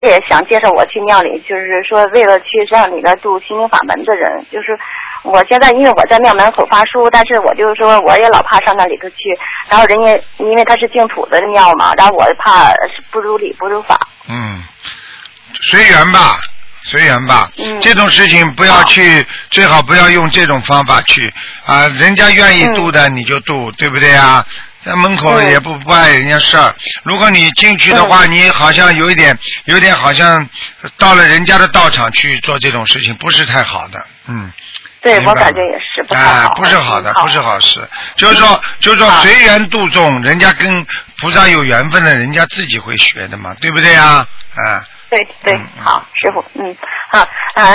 也想介绍我去庙里，就是说为了去让里边度心灵法门的人。就是我现在因为我在庙门口发书，但是我就是说我也老怕上那里头去，然后人家因为他是净土的庙嘛，然后我怕不如理不如法。 随缘吧。随缘吧，这种事情不要去，最好不要用这种方法去啊！人家愿意度的你就度，对不对啊？在门口也不碍人家事儿。如果你进去的话，你好像有点好像到了人家的道场去做这种事情，不是太好的。 对，我感觉也是不太好。 不是好的，不是好事。就是说随缘度众，人家跟菩萨有缘分的，人家自己会学的嘛，对不对啊？ 对，好，师傅，好，